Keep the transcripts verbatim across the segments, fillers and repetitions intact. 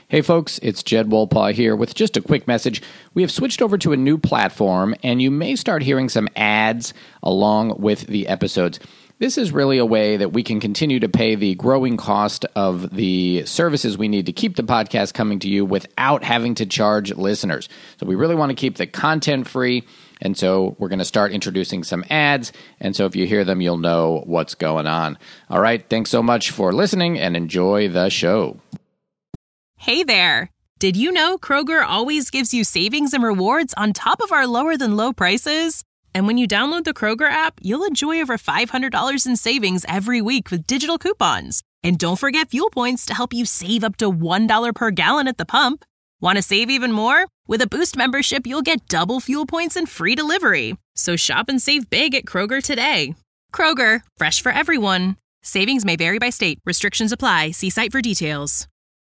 Hey folks, it's Jed Wolpaw here with just a quick message. We have switched over to a new platform, and you may start hearing some ads along with the episodes. This is really a way that we can continue to pay the growing cost of the services we need to keep the podcast coming to you without having to charge listeners. So we really want to keep the content free, and so we're going to start introducing some ads, and so if you hear them, you'll know what's going on. All right, thanks so much for listening, and enjoy the show. Hey there! Did you know Kroger always gives you savings and rewards on top of our lower-than-low prices? And when you download the Kroger app, you'll enjoy over five hundred dollars in savings every week with digital coupons. And don't forget fuel points to help you save up to one dollar per gallon at the pump. Want to save even more? With a Boost membership, you'll get double fuel points and free delivery. So shop and save big at Kroger today. Kroger, fresh for everyone. Savings may vary by state. Restrictions apply. See site for details.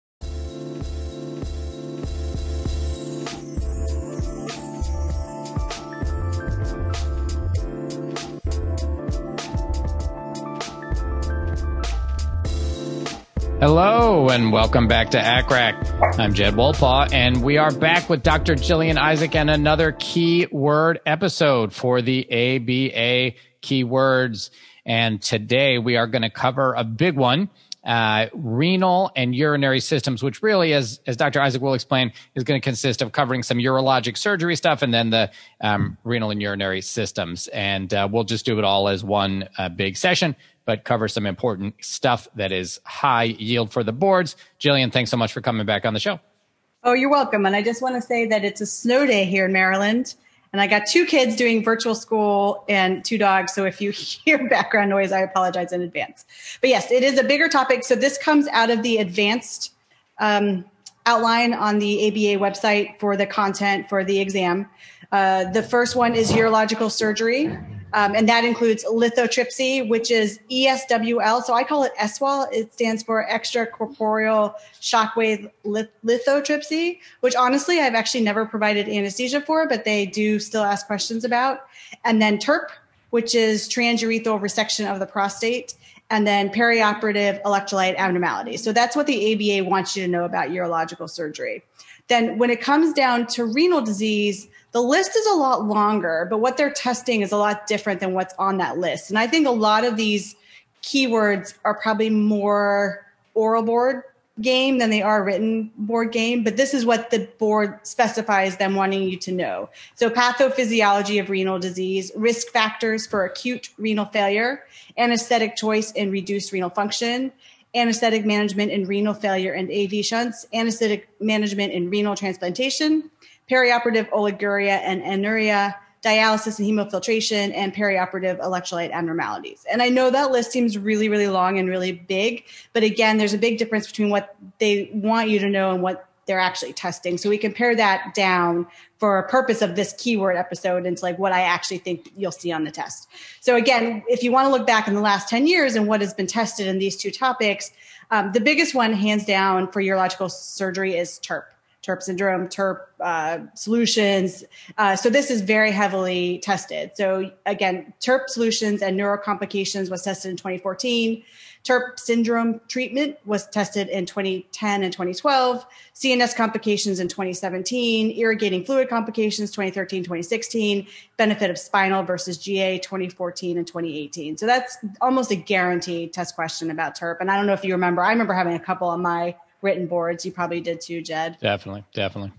Hello, and welcome back to A C R A C. I'm Jed Wolpaw, and we are back with Doctor Jillian Isaac and another keyword episode for the A B A keywords. And today we are going to cover a big one, uh, renal and urinary systems, which really, as, as Doctor Isaac will explain, is going to consist of covering some urologic surgery stuff and then the um, renal and urinary systems. And uh, we'll just do it all as one uh, big session, but cover some important stuff that is high yield for the boards. Jillian, thanks so much for coming back on the show. Oh, you're welcome. And I just want to say that it's a snow day here in Maryland. And I got two kids doing virtual school and two dogs. So if you hear background noise, I apologize in advance. But yes, it is a bigger topic. So this comes out of the advanced um, outline on the A B A website for the content for the exam. Uh, the first one is urological surgery. Um, and that includes lithotripsy, which is E S W L. So I call it S W L. It stands for extracorporeal shockwave lith- lithotripsy, which honestly, I've actually never provided anesthesia for, but they do still ask questions about. And then TURP, which is transurethral resection of the prostate. And then perioperative electrolyte abnormalities. So that's what the A B A wants you to know about urological surgery. Then when it comes down to renal disease, the list is a lot longer, but what they're testing is a lot different than what's on that list. And I think a lot of these keywords are probably more oral board game than they are written board game, but this is what the board specifies them wanting you to know. So pathophysiology of renal disease, risk factors for acute renal failure, anesthetic choice in reduced renal function, anesthetic management in renal failure and A V shunts, anesthetic management in renal transplantation, perioperative oliguria and anuria, dialysis and hemofiltration, and perioperative electrolyte abnormalities. And I know that list seems really, really long and really big, but again, there's a big difference between what they want you to know and what they're actually testing. So we compare that down for a purpose of this keyword episode into like what I actually think you'll see on the test. So again, if you want to look back in the last ten years and what has been tested in these two topics, um, the biggest one hands down for urological surgery is TURP. TURP syndrome, TURP uh, solutions. Uh, so this is very heavily tested. So again, TURP solutions and neurocomplications was tested in twenty fourteen. TURP syndrome treatment was tested in twenty ten and twenty twelve. C N S complications in twenty seventeen. Irrigating fluid complications twenty thirteen, twenty sixteen. Benefit of spinal versus G A twenty fourteen and twenty eighteen. So that's almost a guaranteed test question about TURP. And I don't know if you remember, I remember having a couple on my written boards. You probably did too, Jed. Definitely, definitely.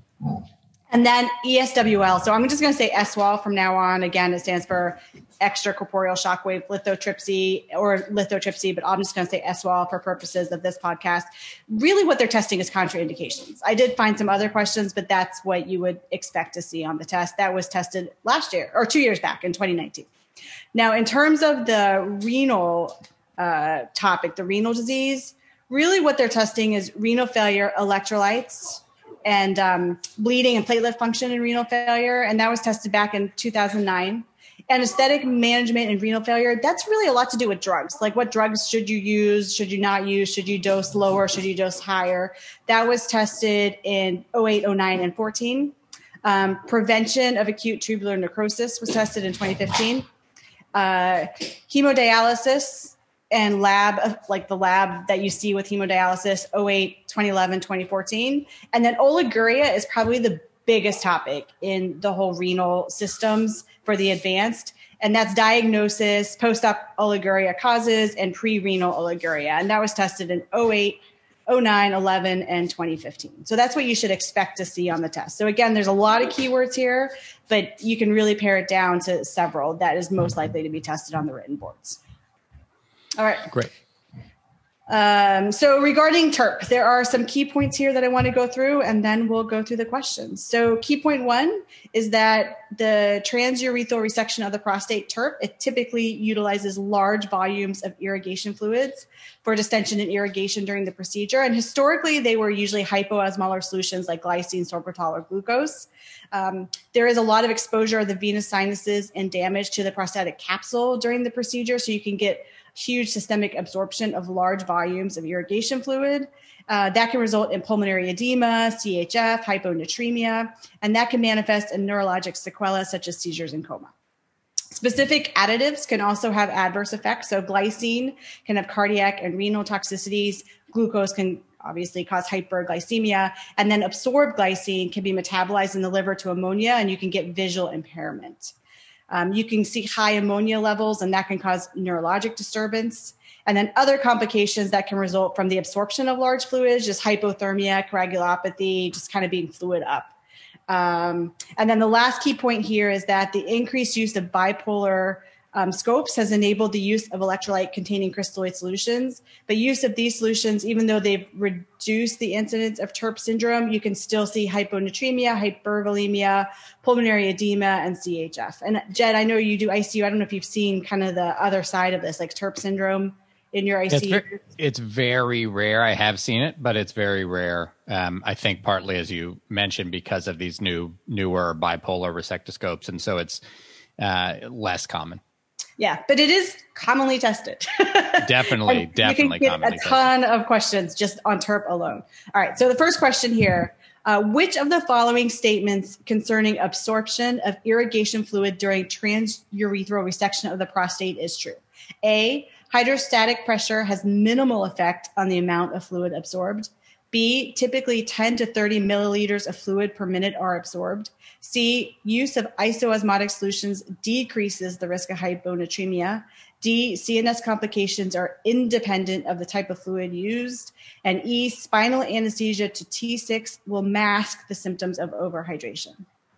And then E S W L. So I'm just going to say S W L from now on. Again, it stands for extracorporeal shockwave lithotripsy or lithotripsy, but I'm just going to say S W L for purposes of this podcast. Really what they're testing is contraindications. I did find some other questions, but that's what you would expect to see on the test. That was tested last year or two years back in twenty nineteen. Now, in terms of the renal uh, topic, the renal disease, really what they're testing is renal failure electrolytes and um, bleeding and platelet function in renal failure. And that was tested back in two thousand nine. Anesthetic management in renal failure, that's really a lot to do with drugs. Like what drugs should you use? Should you not use? Should you dose lower? Should you dose higher? That was tested in oh eight, oh nine, and fourteen. Um, prevention of acute tubular necrosis was tested in twenty fifteen. Uh, hemodialysis and lab, like the lab that you see with hemodialysis, oh eight, twenty eleven, twenty fourteen. And then oliguria is probably the biggest topic in the whole renal systems for the advanced. And that's diagnosis, post-op oliguria causes, and pre-renal oliguria. And that was tested in oh eight, oh nine, eleven, and twenty fifteen. So that's what you should expect to see on the test. So again, there's a lot of keywords here, but you can really pare it down to several that is most likely to be tested on the written boards. All right. Great. Um, so regarding T U R P, there are some key points here that I want to go through, and then we'll go through the questions. So key point one is that the transurethral resection of the prostate T U R P, it typically utilizes large volumes of irrigation fluids for distension and irrigation during the procedure. And historically, they were usually hypoosmolar solutions like glycine, sorbitol, or glucose. Um, there is a lot of exposure of the venous sinuses and damage to the prostatic capsule during the procedure, so you can get huge systemic absorption of large volumes of irrigation fluid. Uh, that can result in pulmonary edema, C H F, hyponatremia, and that can manifest in neurologic sequelae such as seizures and coma. Specific additives can also have adverse effects. So glycine can have cardiac and renal toxicities. Glucose can obviously cause hyperglycemia. And then absorbed glycine can be metabolized in the liver to ammonia, and you can get visual impairment. Um, you can see high ammonia levels, and that can cause neurologic disturbance. And then other complications that can result from the absorption of large fluids, just hypothermia, coagulopathy, just kind of being fluid up. Um, and then the last key point here is that the increased use of bipolar um, scopes has enabled the use of electrolyte-containing crystalloid solutions. But use of these solutions, even though they've reduced the incidence of T U R P syndrome, you can still see hyponatremia, hypervolemia, pulmonary edema, and C H F. And Jed, I know you do I C U. I don't know if you've seen kind of the other side of this, like T U R P syndrome in your I C U. It's very, it's very rare. I have seen it, but it's very rare. Um, I think partly, as you mentioned, because of these new newer bipolar resectoscopes. And so it's uh, less common. Yeah, but it is commonly tested. Definitely, definitely you can get commonly a ton tested. of questions just on T U R P alone. All right, so the first question here, uh, which of the following statements concerning absorption of irrigation fluid during transurethral resection of the prostate is true? A, hydrostatic pressure has minimal effect on the amount of fluid absorbed. B, typically ten to thirty milliliters of fluid per minute are absorbed. C, use of isoosmotic solutions decreases the risk of hyponatremia. D, C N S complications are independent of the type of fluid used. And E, spinal anesthesia to T six will mask the symptoms of overhydration.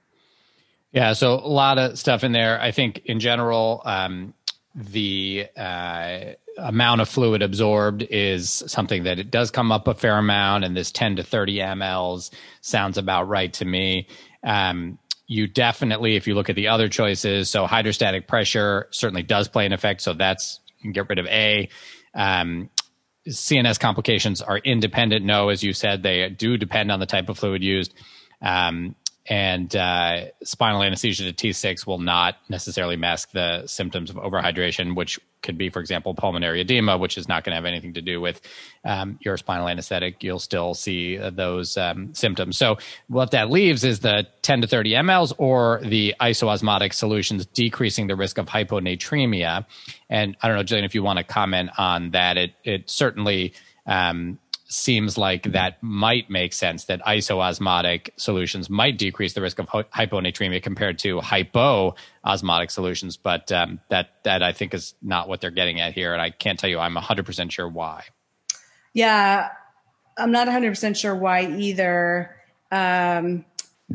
Yeah, so a lot of stuff in there. I think in general, um, the uh, amount of fluid absorbed is something that it does come up a fair amount, and this ten to thirty milliliters sounds about right to me. Um, you definitely, if you look at the other choices, so hydrostatic pressure certainly does play an effect, so that's, you can get rid of A. Um, C N S complications are independent. No, as you said, they do depend on the type of fluid used. Um, and uh, spinal anesthesia to T six will not necessarily mask the symptoms of overhydration, which could be, for example, pulmonary edema, which is not going to have anything to do with um, your spinal anesthetic. You'll still see uh, those um, symptoms. So what that leaves is the ten to thirty milliliters or the isoosmotic solutions decreasing the risk of hyponatremia. And I don't know, Jillian, if you want to comment on that. It, it certainly um, seems like that might make sense, that isoosmotic solutions might decrease the risk of ho- hyponatremia compared to hypoosmotic solutions. But um, that, that I think is not what they're getting at here. And I can't tell you I'm one hundred percent sure why. Yeah, I'm not one hundred percent sure why either. Um,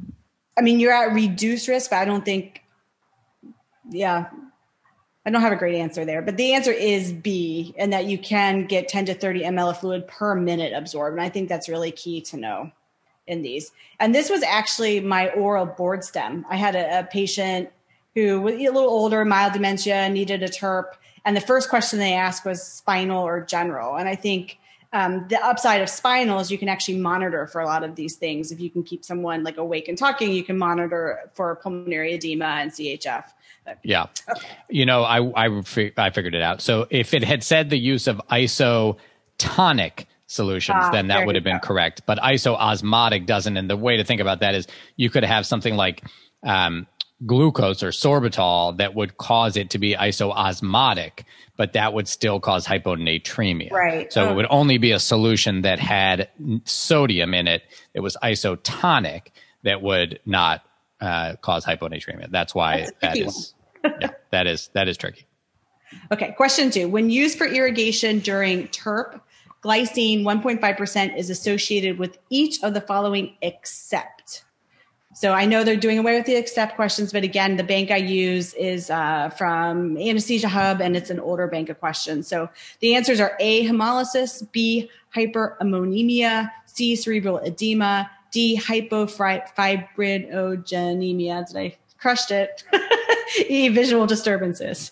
I mean, you're at reduced risk, but I don't think, yeah, I don't have a great answer there, but the answer is B, and that you can get ten to thirty milliliters of fluid per minute absorbed. And I think that's really key to know in these. And this was actually my oral board stem. I had a, a patient who was a little older, mild dementia, needed a T U R P. And the first question they asked was spinal or general. And I think um, the upside of spinal is you can actually monitor for a lot of these things. If you can keep someone like awake and talking, you can monitor for pulmonary edema and C H F. Yeah. You know, I, I, I figured it out. So if it had said the use of isotonic solutions, ah, then that would have been go. correct. But isoosmotic doesn't. And the way to think about that is you could have something like um, glucose or sorbitol that would cause it to be isoosmotic, but that would still cause hyponatremia. Right. So oh. it would only be a solution that had sodium in it that was isotonic that would not uh, cause hyponatremia. That's why That's that is yeah, that is that is tricky. Okay, question two. When used for irrigation during T E R P, glycine one point five percent is associated with each of the following except. So I know they're doing away with the except questions, but again, the bank I use is uh, from Anesthesia Hub, and it's an older bank of questions. So the answers are A, hemolysis, B, hyperammonemia, C, cerebral edema, D, hypofibrinogenemia. Did I crushed it? E, visual disturbances.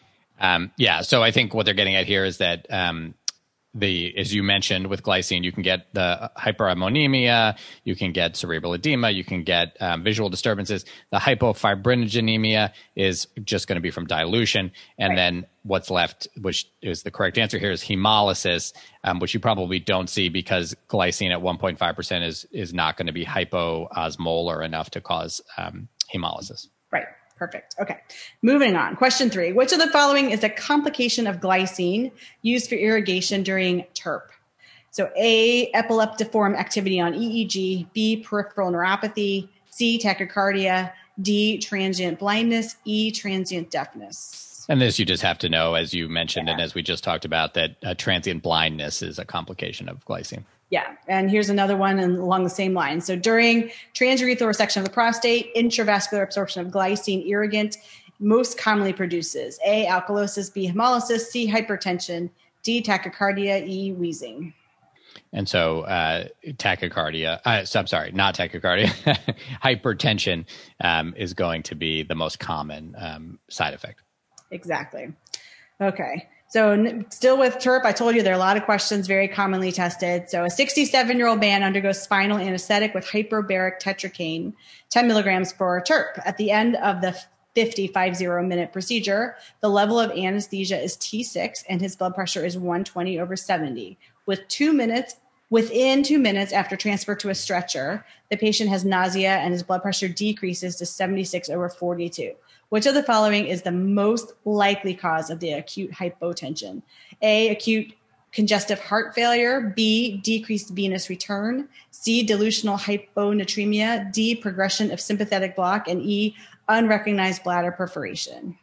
Um, yeah, so I think what they're getting at here is that um, the, as you mentioned with glycine, you can get the hyperammonemia, you can get cerebral edema, you can get um, visual disturbances. The hypofibrinogenemia is just going to be from dilution. And right. then what's left, which is the correct answer here, is hemolysis, um, which you probably don't see because glycine at one point five percent is, is not going to be hypoosmolar enough to cause um, hemolysis. Right. Perfect. Okay. Moving on. Question three. Which of the following is a complication of glycine used for irrigation during T E R P? So A, epileptiform activity on E E G, B, peripheral neuropathy, C, tachycardia, D, transient blindness, E, transient deafness. And this you just have to know, as you mentioned, yeah. and as we just talked about, that uh, transient blindness is a complication of glycine. Yeah. And here's another one along the same line. So during transurethral resection of the prostate, intravascular absorption of glycine irrigant most commonly produces A, alkalosis, B, hemolysis, C, hypertension, D, tachycardia, E, wheezing. And so uh, tachycardia, uh, so I'm sorry, not tachycardia, hypertension um, is going to be the most common um, side effect. Exactly. Okay. So n- still with T E R P, I told you there are a lot of questions very commonly tested. So a sixty-seven-year-old man undergoes spinal anesthetic with hyperbaric tetracaine, ten milligrams for T E R P. At the end of the fifty-five minute procedure, the level of anesthesia is T six and his blood pressure is one twenty over seventy. With two minutes, within two minutes after transfer to a stretcher, the patient has nausea and his blood pressure decreases to seventy-six over forty-two. Which of the following is the most likely cause of the acute hypotension? A, acute congestive heart failure, B, decreased venous return, C, dilutional hyponatremia, D, progression of sympathetic block, and E, unrecognized bladder perforation.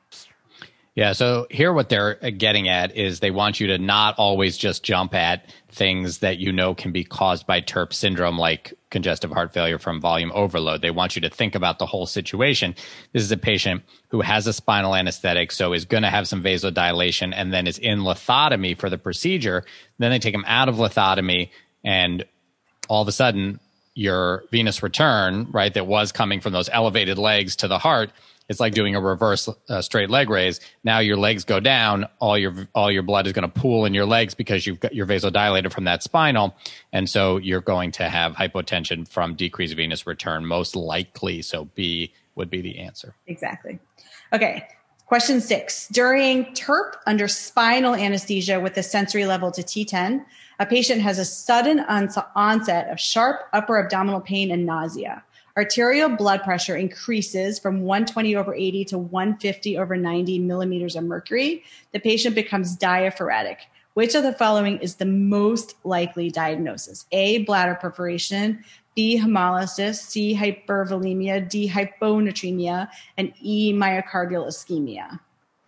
Yeah, so here what they're getting at is they want you to not always just jump at things that you know can be caused by T E R P syndrome, like congestive heart failure from volume overload. They want you to think about the whole situation. This is a patient who has a spinal anesthetic, so is going to have some vasodilation and then is in lithotomy for the procedure. Then they take him out of lithotomy, and all of a sudden your venous return, right, that was coming from those elevated legs to the heart, it's like doing a reverse uh, straight leg raise. Now your legs go down, all your all your blood is going to pool in your legs because you've got, you're vasodilated from that spinal, and so you're going to have hypotension from decreased venous return, most likely. So B would be the answer. Exactly. Okay. Question six. During T E R P under spinal anesthesia with a sensory level to T ten, a patient has a sudden ons- onset of sharp upper abdominal pain and nausea. Arterial blood pressure increases from one twenty over eighty to one fifty over ninety millimeters of mercury. The patient becomes diaphoretic. Which of the following is the most likely diagnosis? A, bladder perforation, B, hemolysis, C, hypervolemia, D, hyponatremia, and E, myocardial ischemia.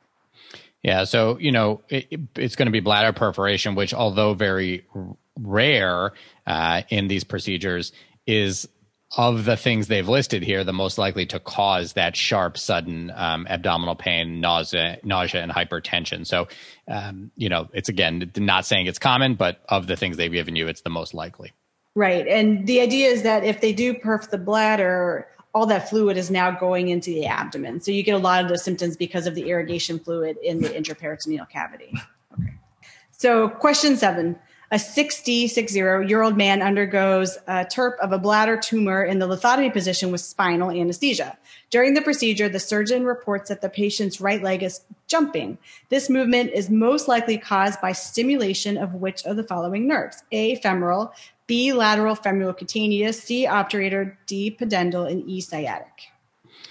Yeah, so, you know, it, it's going to be bladder perforation, which, although very r- rare uh, in these procedures, is of the things they've listed here, the most likely to cause that sharp, sudden um, abdominal pain, nausea, nausea, and hypertension. So, um, you know, it's, again, not saying it's common, but of the things they've given you, it's the most likely. Right. And the idea is that if they do perf the bladder, all that fluid is now going into the abdomen. So you get a lot of those symptoms because of the irrigation fluid in the intraperitoneal cavity. Okay. So question seven. A sixty-six-year-old man undergoes a T E R P of a bladder tumor in the lithotomy position with spinal anesthesia. During the procedure, the surgeon reports that the patient's right leg is jumping. This movement is most likely caused by stimulation of which of the following nerves? A, femoral, B, lateral femorocutaneous, C, obturator, D, pudendal, and E, sciatic.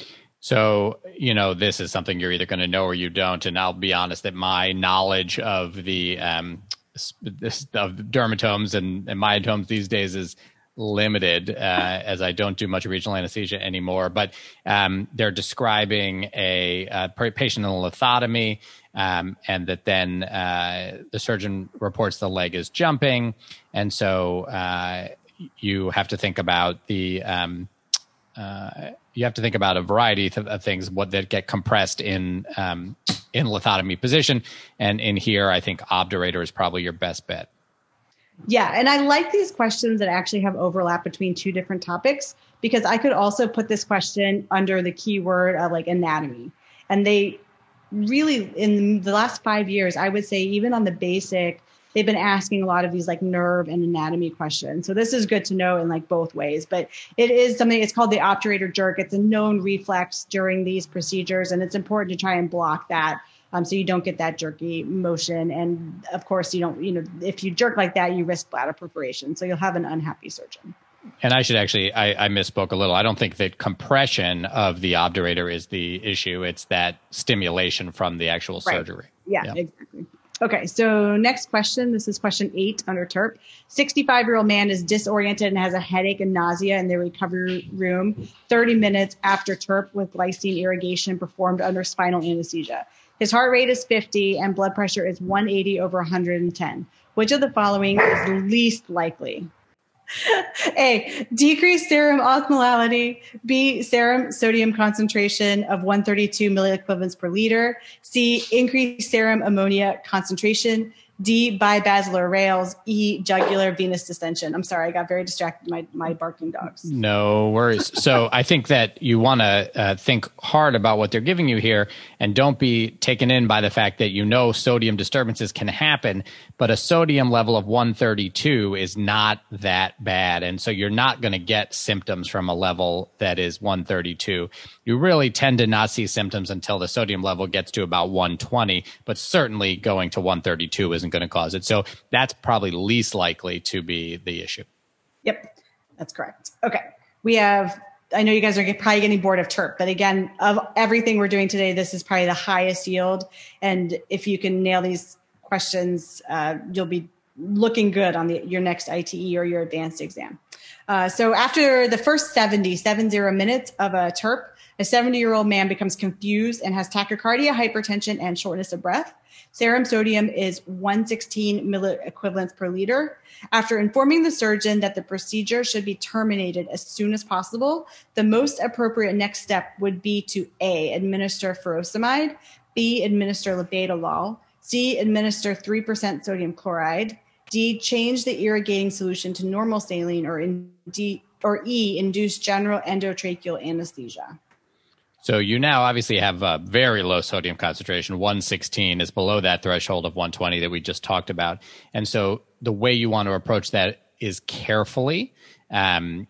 So, you know, this is something you're either going to know or you don't. And I'll be honest that my knowledge of the um, this, of dermatomes and, and myotomes these days is limited, uh, as I don't do much regional anesthesia anymore. But um, they're describing a, a patient in a lithotomy, um, and that then uh, the surgeon reports the leg is jumping. And so uh, you have to think about the... Um, uh, you have to think about a variety of, of things what that get compressed in um, in lithotomy position. And in here, I think obturator is probably your best bet. Yeah. And I like these questions that actually have overlap between two different topics, because I could also put this question under the keyword of like anatomy. And they really, in the last five years, I would say even on the basic, they've been asking a lot of these like nerve and anatomy questions. So this is good to know in like both ways, but it is something, it's called the obturator jerk. It's a known reflex during these procedures, and it's important to try and block that. Um, so you don't get that jerky motion. And of course, you don't, you know, if you jerk like that, you risk bladder perforation. So you'll have an unhappy surgeon. And I should actually, I, I misspoke a little. I don't think that compression of the obturator is the issue. It's that stimulation from the actual Right. surgery. Yeah, Yep. exactly. Okay, so next question. This is question eight under T E R P. sixty-five-year-old man is disoriented and has a headache and nausea in the recovery room thirty minutes after T E R P with glycine irrigation performed under spinal anesthesia. His heart rate is fifty and blood pressure is one eighty over one hundred ten. Which of the following is least likely? A, decreased serum osmolality. B, serum sodium concentration of one hundred thirty-two milliequivalents per liter. C, increased serum ammonia concentration. D, bibasilar rails. E, jugular venous distension. I'm sorry, I got very distracted by my barking dogs. No worries. So I think that you want to uh, think hard about what they're giving you here, and don't be taken in by the fact that you know sodium disturbances can happen, but a sodium level of one thirty-two is not that bad. And so you're not going to get symptoms from a level that is one thirty-two. You really tend to not see symptoms until the sodium level gets to about one twenty, but certainly going to one thirty-two isn't going to cause it. So that's probably least likely to be the issue. Yep, that's correct. Okay, we have, I know you guys are get- probably getting bored of T E R P, but again, of everything we're doing today, this is probably the highest yield. And if you can nail these questions, uh, you'll be looking good on the, your next I T E or your advanced exam. Uh, so after the first seventy, seven zero minutes of a T E R P, a seventy-year-old man becomes confused and has tachycardia, hypertension, and shortness of breath. Serum sodium is one hundred sixteen milliequivalents per liter. After informing the surgeon that the procedure should be terminated as soon as possible, the most appropriate next step would be to A, administer furosemide, B, administer labetalol, C, administer three percent sodium chloride, D, change the irrigating solution to normal saline, or, in D, or E, induce general endotracheal anesthesia. So you now obviously have a very low sodium concentration. one sixteen is below that threshold of one twenty that we just talked about. And so the way you want to approach that is carefully. Um,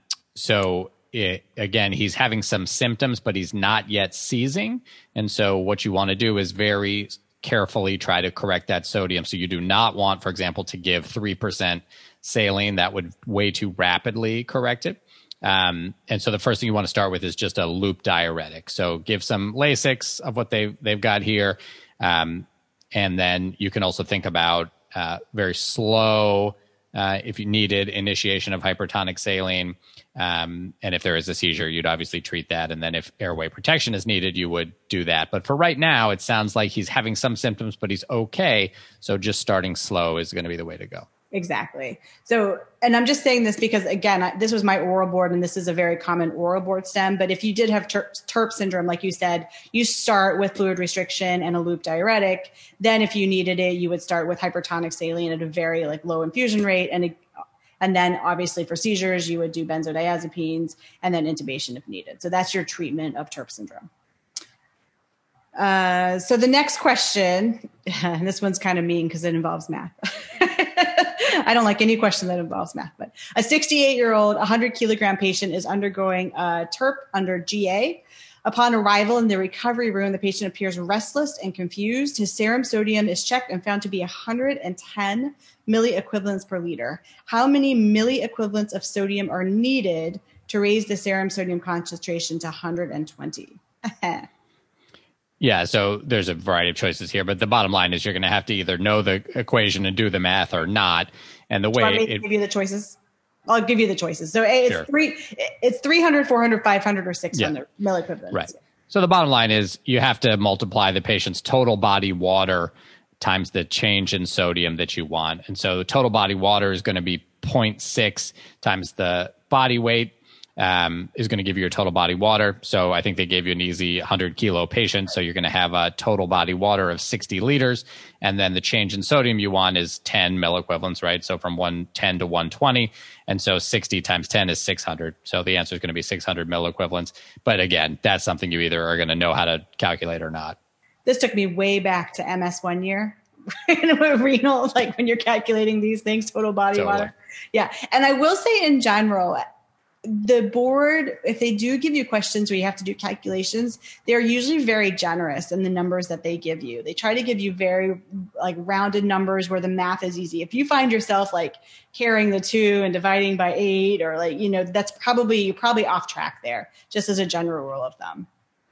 so it, again, he's having some symptoms, but he's not yet seizing. And so what you want to do is very carefully try to correct that sodium. So you do not want, for example, to give three percent saline. That would way too rapidly correct it. Um, and so the first thing you want to start with is just a loop diuretic. So give some Lasix of what they've, they've got here. Um, and then you can also think about uh, very slow, uh, if you needed, initiation of hypertonic saline. Um, and if there is a seizure, you'd obviously treat that. And then if airway protection is needed, you would do that. But for right now, it sounds like he's having some symptoms, but he's okay. So just starting slow is going to be the way to go. Exactly. So, and I'm just saying this because, again, I, this was my oral board, and this is a very common oral board stem. But if you did have T E R P syndrome, like you said, you start with fluid restriction and a loop diuretic. Then if you needed it, you would start with hypertonic saline at a very like low infusion rate. And, and then obviously for seizures, you would do benzodiazepines and then intubation if needed. So that's your treatment of T E R P syndrome. Uh, so the next question, and this one's kind of mean because it involves math. I don't like any question that involves math, but a sixty-eight-year-old, one hundred kilogram patient is undergoing a T E R P under G A. Upon arrival in the recovery room, the patient appears restless and confused. His serum sodium is checked and found to be one hundred ten milliequivalents per liter. How many milliequivalents of sodium are needed to raise the serum sodium concentration to one hundred twenty? Yeah, so there's a variety of choices here, but the bottom line is you're going to have to either know the equation and do the math or not. And the way Do you want me to it, give you the choices? I'll give you the choices. So it's Sure. three, it's three hundred, four hundred, five hundred, or six hundred Yeah. milliequivalents. Right. So the bottom line is you have to multiply the patient's total body water times the change in sodium that you want. And so the total body water is going to be zero point six times the body weight um, is going to give you your total body water. So I think they gave you an easy one hundred kilo patient. So you're going to have a total body water of sixty liters. And then the change in sodium you want is ten milliequivalents, right? So from one ten to one twenty. And so sixty times ten is six hundred. So the answer is going to be six hundred milliequivalents. But again, that's something you either are going to know how to calculate or not. This took me way back to M S one year. Renal, like when you're calculating these things, total body Totally. water. Yeah. And I will say in general, the board, if they do give you questions where you have to do calculations, they're usually very generous in the numbers that they give you. They try to give you very like rounded numbers where the math is easy. If you find yourself like carrying the two and dividing by eight, or like, you know, that's probably, you're probably off track there, just as a general rule of thumb.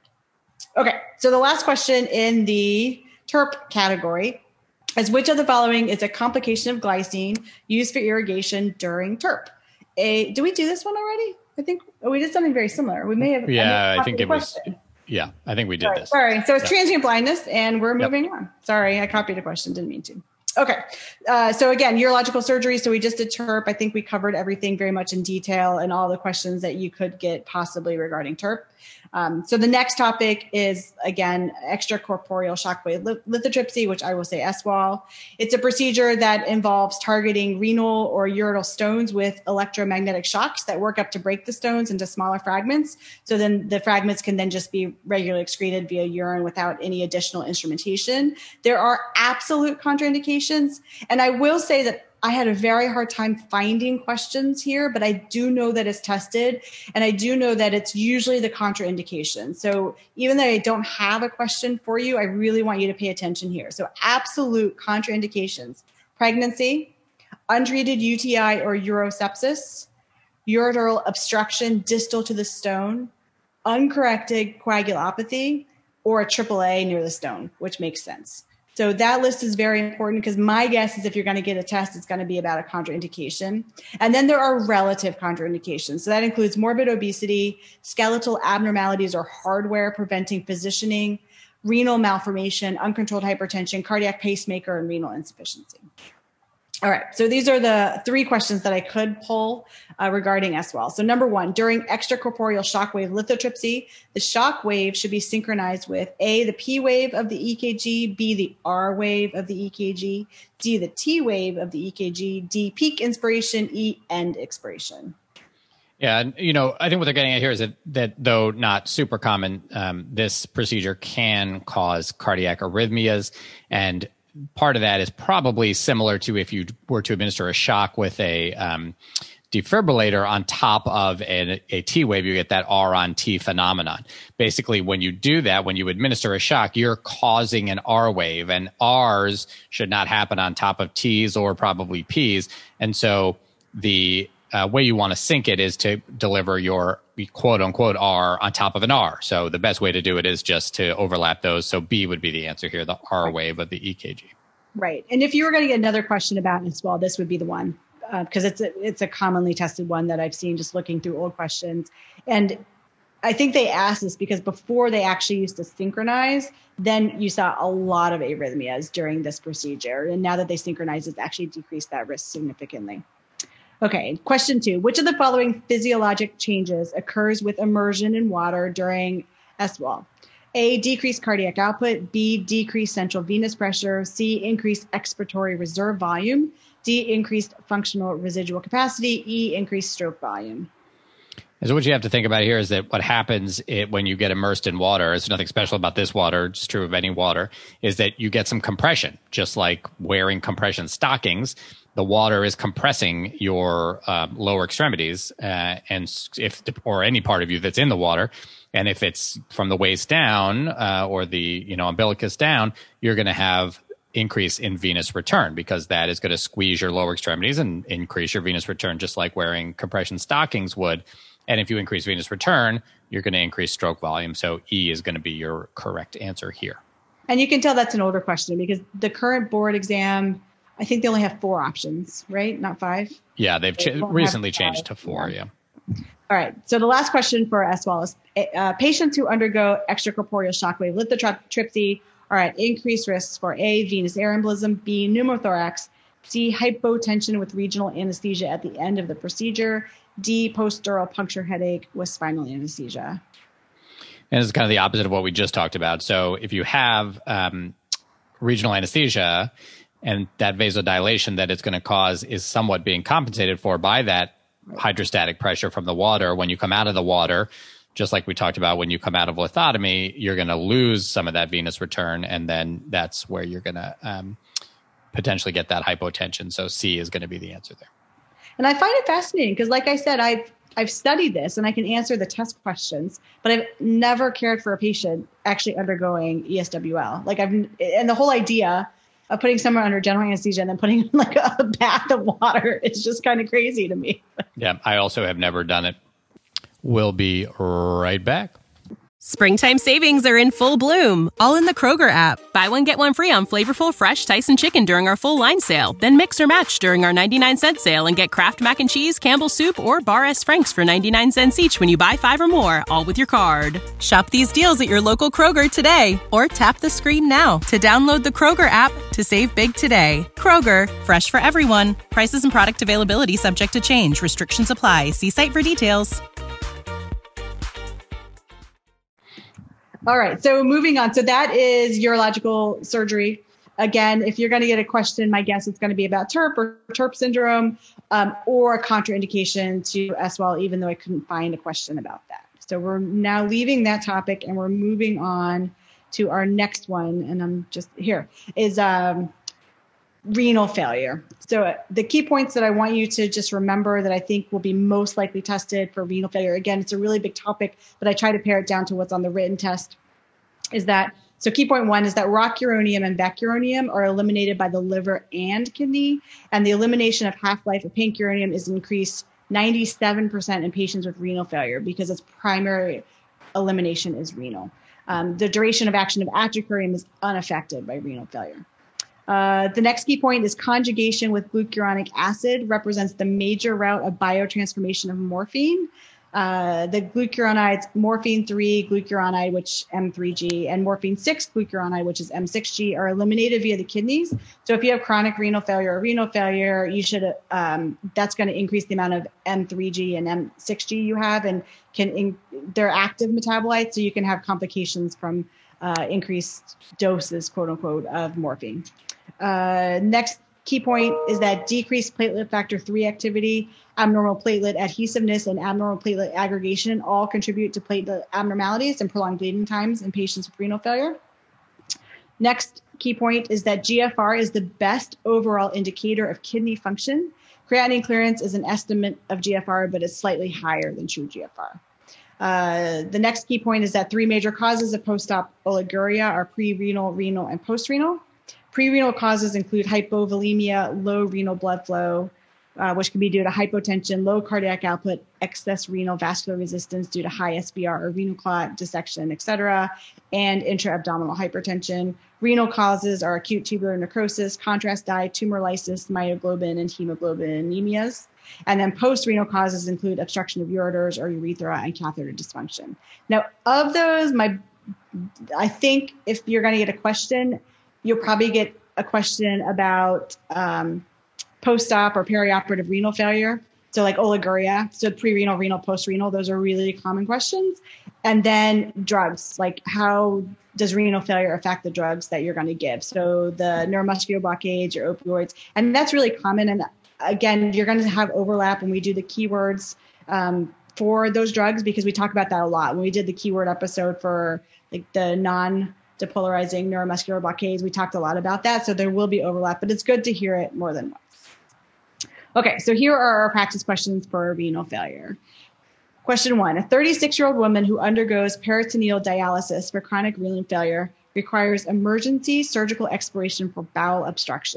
Okay. So the last question in the TERP category is, which of the following is a complication of glycine used for irrigation during TERP? A, do we do this one already? I think oh, we did something very similar. We may have. Yeah, I, I think it was. Yeah, I think we did sorry, this. Sorry. So it's Yeah. transient blindness, and we're Yep. moving on. Sorry, I copied a question. Didn't mean to. Okay. Uh, so again, urological surgery. So we just did TERP. I think we covered everything very much in detail and all the questions that you could get possibly regarding TERP. Um, so the next topic is, again, extracorporeal shockwave lithotripsy, which I will say S W A L. It's a procedure that involves targeting renal or ureteral stones with electromagnetic shocks that work up to break the stones into smaller fragments. So then the fragments can then just be regularly excreted via urine without any additional instrumentation. There are absolute contraindications. And I will say that I had a very hard time finding questions here, but I do know that it's tested, and I do know that it's usually the contraindication. So even though I don't have a question for you, I really want you to pay attention here. So absolute contraindications: pregnancy, untreated U T I or urosepsis, ureteral obstruction distal to the stone, uncorrected coagulopathy, or a triple A near the stone, which makes sense. So that list is very important, because my guess is if you're going to get a test, it's going to be about a contraindication. And then there are relative contraindications. So that includes morbid obesity, skeletal abnormalities or hardware preventing positioning, renal malformation, uncontrolled hypertension, cardiac pacemaker, and renal insufficiency. All right. So these are the three questions that I could pull uh, regarding S W A L. So number one, during extracorporeal shockwave lithotripsy, the shock wave should be synchronized with A, the P wave of the E K G, B, the R wave of the E K G, D, the T wave of the E K G, D, peak inspiration, E, end expiration. Yeah, and, you know, I think what they're getting at here is that, that though not super common, um, this procedure can cause cardiac arrhythmias, and part of that is probably similar to if you were to administer a shock with a um, defibrillator on top of a, a T wave, you get that R on T phenomenon. Basically, when you do that, when you administer a shock, you're causing an R wave, and Rs should not happen on top of Ts or probably Ps. And so the uh, way you want to sync it is to deliver your quote unquote R on top of an R. So the best way to do it is just to overlap those. So B would be the answer here, the R wave of the E K G. Right. And if you were going to get another question about it as well, this would be the one, because uh, it's a, it's a commonly tested one that I've seen just looking through old questions. And I think they asked this because before they actually used to synchronize, then you saw a lot of arrhythmias during this procedure. And now that they synchronize, it's actually decreased that risk significantly. Okay, question two. Which of the following physiologic changes occurs with immersion in water during S W A L? A, decreased cardiac output. B, decreased central venous pressure. C, increased expiratory reserve volume. D, increased functional residual capacity. E, increased stroke volume. And so what you have to think about here is that what happens it, when you get immersed in water, it's nothing special about this water, it's true of any water, is that you get some compression, just like wearing compression stockings. The water is compressing your uh, lower extremities, uh, and if or any part of you that's in the water. And if it's from the waist down uh, or the you know umbilicus down, you're going to have increase in venous return, because that is going to squeeze your lower extremities and increase your venous return, just like wearing compression stockings would. And if you increase venous return, you're going to increase stroke volume. So E is going to be your correct answer here. And you can tell that's an older question because the current board exam, I think they only have four options, right? Not five? Yeah, they've ch- recently changed to four, yeah. yeah. All right. So the last question for S W A L is uh, patients who undergo extracorporeal shockwave lithotripsy are at increased risks for A, venous air embolism, B, pneumothorax, C, hypotension with regional anesthesia at the end of the procedure, D, post-dural puncture headache with spinal anesthesia. And it's kind of the opposite of what we just talked about. So if you have um, regional anesthesia and that vasodilation that it's going to cause is somewhat being compensated for by that hydrostatic pressure from the water, when you come out of the water, just like we talked about, when you come out of lithotomy, you're going to lose some of that venous return. And then that's where you're going to um, potentially get that hypotension. So C is going to be the answer there. And I find it fascinating because, like I said, I've I've studied this and I can answer the test questions, but I've never cared for a patient actually undergoing E S W L. Like I've, and the whole idea of putting someone under general anesthesia and then putting like a bath of water is just kind of crazy to me. Yeah, I also have never done it. We'll be right back. Springtime savings are in full bloom, all in the Kroger app. Buy one, get one free on flavorful fresh Tyson chicken during our full line sale. Then mix or match during our ninety-nine cent sale and get Kraft Mac and Cheese, Campbell's Soup, or Bar S. Frank's for ninety-nine cents each when you buy five or more, all with your card. Shop these deals at your local Kroger today, or tap the screen now to download the Kroger app to save big today. Kroger, fresh for everyone. Prices and product availability subject to change. Restrictions apply. See site for details. All right. So moving on. So that is urological surgery. Again, if you're going to get a question, my guess it's going to be about TURP or TURP syndrome um, or a contraindication to S W A L, even though I couldn't find a question about that. So we're now leaving that topic and we're moving on to our next one. And I'm just here is um, renal failure. So the key points that I want you to just remember that I think will be most likely tested for renal failure. Again, it's a really big topic, but I try to pare it down to what's on the written test is that, so key point one is that rocuronium and vecuronium are eliminated by the liver and kidney, and the elimination of half-life of pancuronium is increased ninety-seven percent in patients with renal failure because its primary elimination is renal. Um, the duration of action of atracurium is unaffected by renal failure. Uh, the next key point is conjugation with glucuronic acid represents the major route of biotransformation of morphine. Uh, the glucuronides, morphine three glucuronide, which M three G, and morphine six glucuronide, which is M six G, are eliminated via the kidneys. So if you have chronic renal failure or renal failure, you should, um, that's going to increase the amount of M three G and M six G you have, and can, in, they're active metabolites, so you can have complications from uh, increased doses, quote unquote, of morphine. Uh, next key point is that decreased platelet factor three activity, abnormal platelet adhesiveness, and abnormal platelet aggregation all contribute to platelet abnormalities and prolonged bleeding times in patients with renal failure. Next key point is that G F R is the best overall indicator of kidney function. Creatinine clearance is an estimate of G F R, but it's slightly higher than true G F R. Uh, the next key point is that three major causes of post-op oliguria are pre-renal, renal, and post-renal. Pre-renal causes include hypovolemia, low renal blood flow, uh, which can be due to hypotension, low cardiac output, excess renal vascular resistance due to high S B R or renal clot, dissection, et cetera, and intra-abdominal hypertension. Renal causes are acute tubular necrosis, contrast dye, tumor lysis, myoglobin, and hemoglobinemias. And then post-renal causes include obstruction of ureters or urethra and catheter dysfunction. Now, of those, my I think if you're going to get a question, you'll probably get a question about um, post-op or perioperative renal failure. So like oliguria, so pre-renal, renal, post-renal, those are really common questions. And then drugs, like how does renal failure affect the drugs that you're going to give? So the neuromuscular blockades, your opioids, and that's really common. And again, you're going to have overlap when we do the keywords um, for those drugs, because we talk about that a lot. When we did the keyword episode for like the non depolarizing neuromuscular blockades, we talked a lot about that. So there will be overlap, but it's good to hear it more than once. Okay, so here are our practice questions for renal failure. Question one, a thirty-six-year-old woman who undergoes peritoneal dialysis for chronic renal failure requires emergency surgical exploration for bowel obstruction.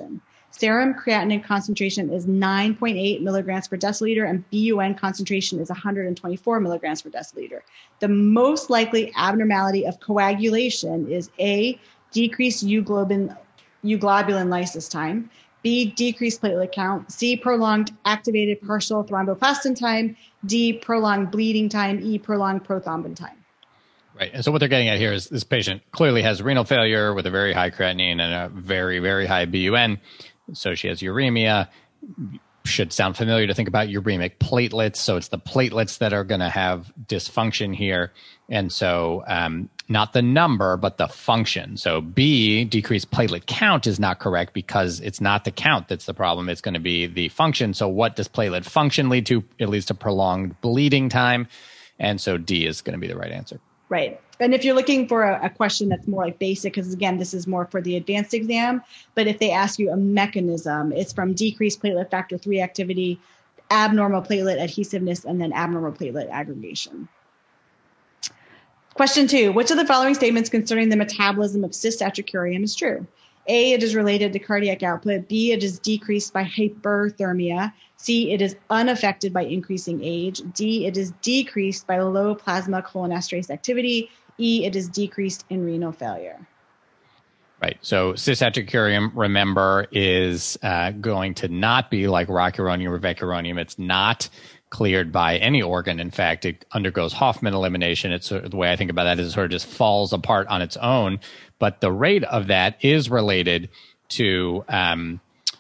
serum creatinine concentration is nine point eight milligrams per deciliter, and B U N concentration is one hundred twenty-four milligrams per deciliter. The most likely abnormality of coagulation is A, decreased euglobin, euglobulin lysis time, B, decreased platelet count, C, prolonged activated partial thromboplastin time, D, prolonged bleeding time, E, prolonged prothrombin time. Right. And so what they're getting at here is this patient clearly has renal failure with a very high creatinine and a very, very high B U N. So she has uremia. Should sound familiar to think about uremic platelets. So it's the platelets that are going to have dysfunction here. And so um, not the number, but the function. So B, decreased platelet count, is not correct because it's not the count that's the problem. It's going to be the function. So what does platelet function lead to? It leads to prolonged bleeding time. And so D is going to be the right answer. Right. And if you're looking for a, a question that's more like basic, because again, this is more for the advanced exam, but if they ask you a mechanism, it's from decreased platelet factor three activity, abnormal platelet adhesiveness, and then abnormal platelet aggregation. Question two, which of the following statements concerning the metabolism of cisatracurium is true? A, it is related to cardiac output. B, it is decreased by hyperthermia. C, it is unaffected by increasing age. D, it is decreased by low plasma cholinesterase activity. E, it is decreased in renal failure. Right. So cisatracurium, remember, is uh, going to not be like rocuronium or vecuronium. It's not cleared by any organ. In fact, it undergoes Hoffman elimination. It's uh, the way I think about that is it sort of just falls apart on its own. But the rate of that is related to um,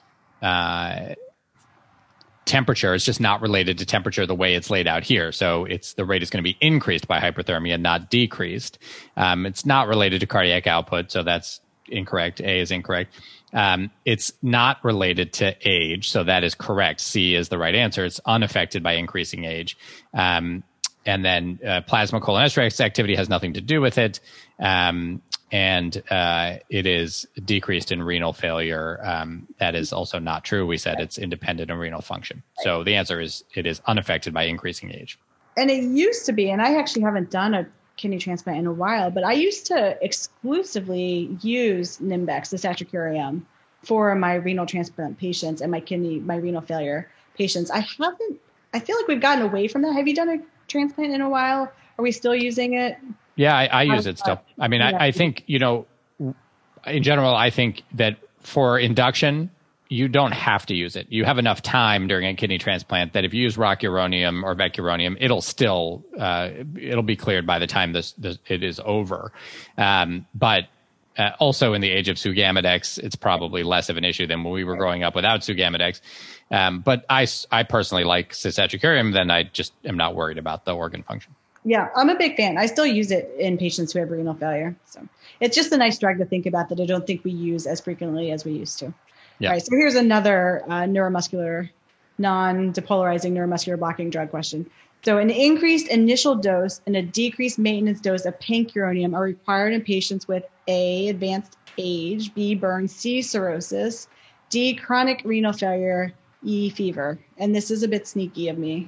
uh, temperature. It's just not related to temperature the way it's laid out here. So it's the rate is going to be increased by hyperthermia, not decreased. Um, it's not related to cardiac output, so that's incorrect. A is incorrect. Um, it's not related to age, so that is correct. C is the right answer. It's unaffected by increasing age. Um, and then uh, plasma cholinesterase activity has nothing to do with it. Um, and uh, it is decreased in renal failure. Um, that is also not true. We said it's independent of renal function. So the answer is it is unaffected by increasing age. And it used to be, and I actually haven't done a kidney transplant in a while, but I used to exclusively use Nimbex, cisatracurium, for my renal transplant patients and my kidney, my renal failure patients. I haven't, I feel like we've gotten away from that. Have you done a transplant in a while? Are we still using it? Yeah, I, I use it still. I mean, yeah. I, I think, you know, in general, I think that for induction, you don't have to use it. You have enough time during a kidney transplant that if you use rocuronium or vecuronium, it'll still, uh, it'll be cleared by the time this, this it is over. Um, but uh, also in the age of Sugamidex, it's probably less of an issue than when we were growing up without Sugamidex. Um, but I, I personally like cisatracurium, then I just am not worried about the organ function. Yeah, I'm a big fan. I still use it in patients who have renal failure. So it's just a nice drug to think about that I don't think we use as frequently as we used to. Yeah. All right, so here's another uh, neuromuscular, non-depolarizing neuromuscular blocking drug question. So an increased initial dose and a decreased maintenance dose of pancuronium are required in patients with A, advanced age, B, burn, C, cirrhosis, D, chronic renal failure, E, fever. And this is a bit sneaky of me.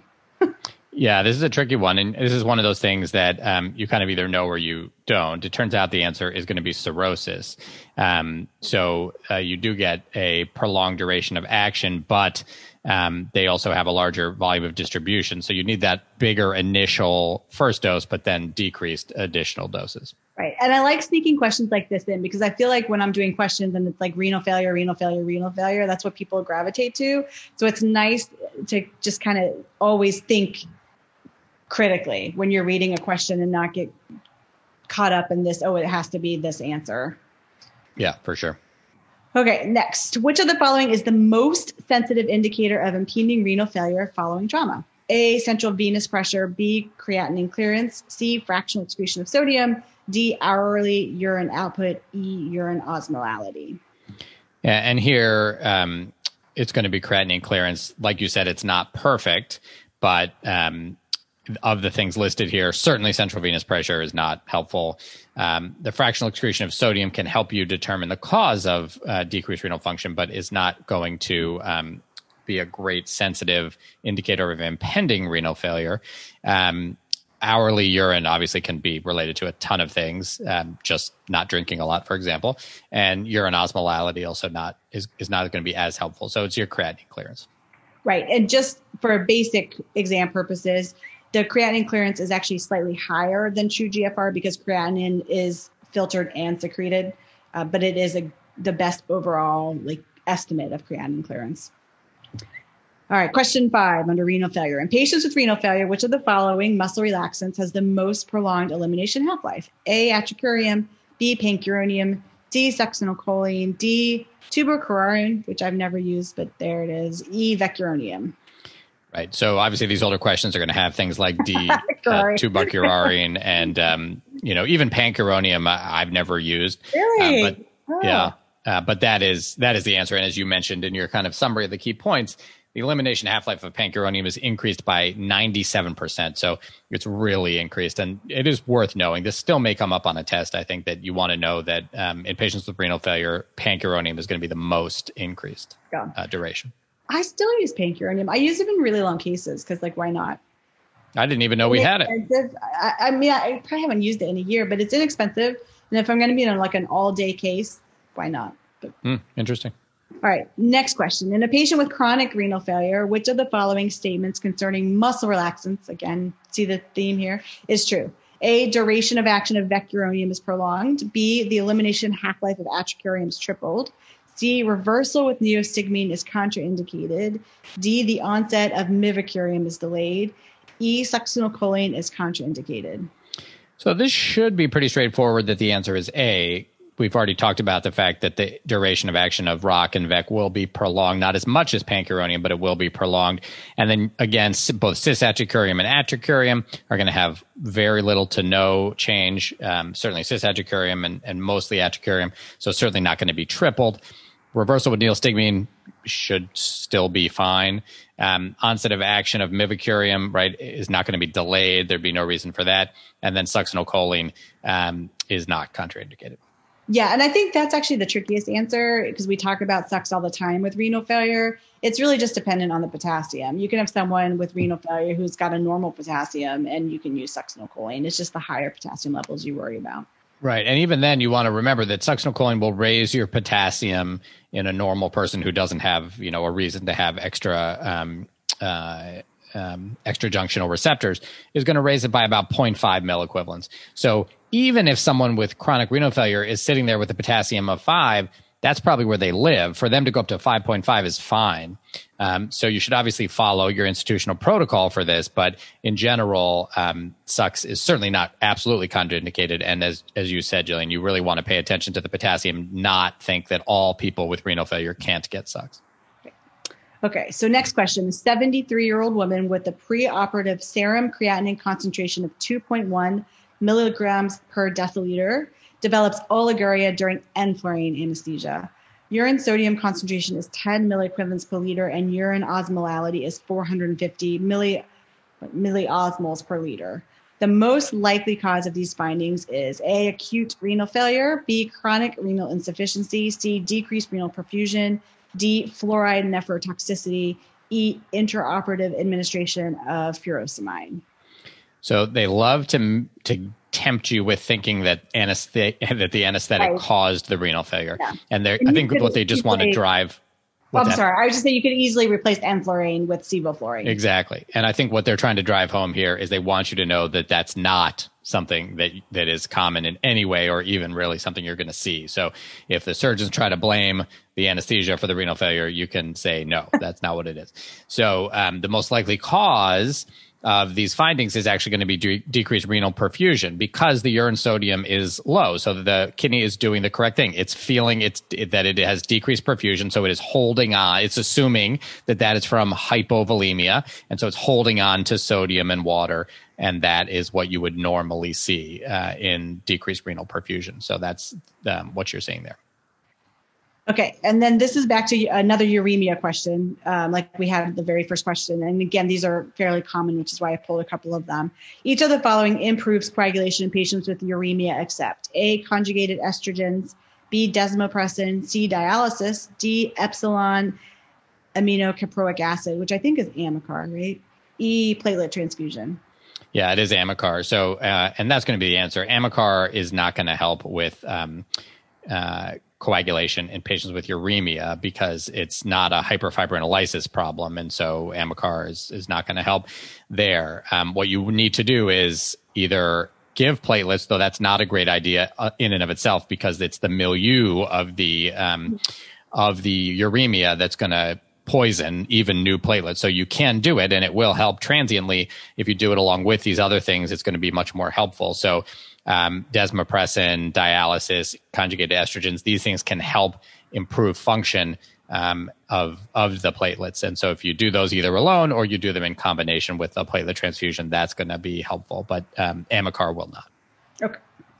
Yeah, this is a tricky one. And this is one of those things that um, you kind of either know or you don't. It turns out the answer is going to be cirrhosis. Um, so uh, you do get a prolonged duration of action, but um, they also have a larger volume of distribution. So you need that bigger initial first dose, but then decreased additional doses. Right. And I like sneaking questions like this in because I feel like when I'm doing questions and it's like renal failure, renal failure, renal failure, that's what people gravitate to. So it's nice to just kind of always think critically when you're reading a question and not get caught up in this, oh, it has to be this answer. Yeah, for sure. Okay, next. Which of the following is the most sensitive indicator of impending renal failure following trauma? A, central venous pressure. B, creatinine clearance. C, fractional excretion of sodium. D, hourly urine output. E, urine osmolality. Yeah, and here um, it's going to be creatinine clearance. Like you said, it's not perfect, but um, of the things listed here, certainly central venous pressure is not helpful. Um, the fractional excretion of sodium can help you determine the cause of uh, decreased renal function, but is not going to um, be a great sensitive indicator of impending renal failure. Um, hourly urine obviously can be related to a ton of things, um, just not drinking a lot, for example. And urine osmolality also not is, is not going to be as helpful. So it's your creatinine clearance. Right. And just for basic exam purposes, the creatinine clearance is actually slightly higher than true G F R because creatinine is filtered and secreted, uh, but it is a, the best overall like estimate of creatinine clearance. All right, question five under renal failure. In patients with renal failure, which of the following muscle relaxants has the most prolonged elimination half-life? A, atracurium, B, pancuronium, D, succinylcholine, D, tubercularine, which I've never used, but there it is, E, vecuronium. Right. So obviously these older questions are going to have things like D, uh, tubercularine, and, um, you know, even pancuronium I, I've never used. Really? Uh, but oh. Yeah. Uh, but that is that is the answer. And as you mentioned in your kind of summary of the key points, the elimination half-life of pancuronium is increased by ninety-seven percent. So it's really increased. And it is worth knowing. This still may come up on a test. I think that you want to know that um, in patients with renal failure, pancuronium is going to be the most increased yeah. uh, duration. I still use pancuronium. I use it in really long cases because, like, why not? I didn't even know we had it. I, I mean, I probably haven't used it in a year, but it's inexpensive. And if I'm going to be in like an all-day case, why not? But, mm, interesting. All right, next question. In a patient with chronic renal failure, which of the following statements concerning muscle relaxants, again, see the theme here, is true? A, duration of action of vecuronium is prolonged. B, the elimination half-life of atracurium is tripled. C, reversal with neostigmine is contraindicated. D, the onset of mivacurium is delayed. E, succinylcholine is contraindicated. So this should be pretty straightforward that the answer is A. We've already talked about the fact that the duration of action of R O C and V E C will be prolonged, not as much as pancuronium, but it will be prolonged. And then again, both cisatracurium and atracurium are going to have very little to no change. Um, certainly cisatracurium and, and mostly atracurium. So certainly not going to be tripled. Reversal with neostigmine should still be fine. Um, onset of action of mivacurium, right, is not going to be delayed. There'd be no reason for that. And then succinylcholine um, is not contraindicated. Yeah, and I think that's actually the trickiest answer because we talk about Sux all the time with renal failure. It's really just dependent on the potassium. You can have someone with renal failure who's got a normal potassium and you can use succinylcholine. It's just the higher potassium levels you worry about. Right. And even then, you want to remember that succinylcholine will raise your potassium in a normal person who doesn't have, you know, a reason to have extra um, uh, um, extra junctional receptors, is going to raise it by about zero point five milliequivalents. So even if someone with chronic renal failure is sitting there with a potassium of five, that's probably where they live. For them to go up to five point five is fine. Um, so you should obviously follow your institutional protocol for this. But in general, um, Sux is certainly not absolutely contraindicated. And as as you said, Jillian, you really want to pay attention to the potassium, not think that all people with renal failure can't get Sux. Okay, so next question. A seventy-three-year-old woman with a preoperative serum creatinine concentration of two point one milligrams per deciliter develops oliguria during enflurane anesthesia. Urine sodium concentration is ten milliequivalents per liter, and urine osmolality is four hundred fifty milli, milliosmoles per liter. The most likely cause of these findings is A, acute renal failure, B, chronic renal insufficiency, C, decreased renal perfusion, D, fluoride nephrotoxicity, E, intraoperative administration of furosemide. So they love to to tempt you with thinking that anesthetic that the anesthetic right. caused the renal failure, yeah. and they I think what they just want to drive. Oh, I'm that? sorry, I was just saying you could easily replace enflurane with sevoflurane. Exactly, and I think what they're trying to drive home here is they want you to know that that's not something that that is common in any way, or even really something you're going to see. So if the surgeons try to blame the anesthesia for the renal failure, you can say no, that's not what it is. So um, the most likely cause of these findings is actually going to be de- decreased renal perfusion because the urine sodium is low. So the kidney is doing the correct thing. It's feeling it's it, that it has decreased perfusion. So it is holding on. It's assuming that that is from hypovolemia. And so it's holding on to sodium and water. And that is what you would normally see uh, in decreased renal perfusion. So that's um, what you're seeing there. Okay, and then this is back to another uremia question, um, like we had the very first question. And again, these are fairly common, which is why I pulled a couple of them. Each of the following improves coagulation in patients with uremia except A, conjugated estrogens, B, desmopressin, C, dialysis, D, epsilon aminocaproic acid, which I think is Amicar, right? E, platelet transfusion. Yeah, it is Amicar. So, uh, and that's going to be the answer. Amicar is not going to help with um, uh, coagulation in patients with uremia because it's not a hyperfibrinolysis problem. And so Amicar is, is not going to help there. Um, what you need to do is either give platelets, though that's not a great idea uh, in and of itself because it's the milieu of the um, of the uremia that's going to poison even new platelets. So you can do it and it will help transiently. If you do it along with these other things, it's going to be much more helpful. So um, desmopressin, dialysis, conjugated estrogens, these things can help improve function um, of, of the platelets. And so if you do those either alone or you do them in combination with a platelet transfusion, that's going to be helpful. But um, Amicar will not. Okay.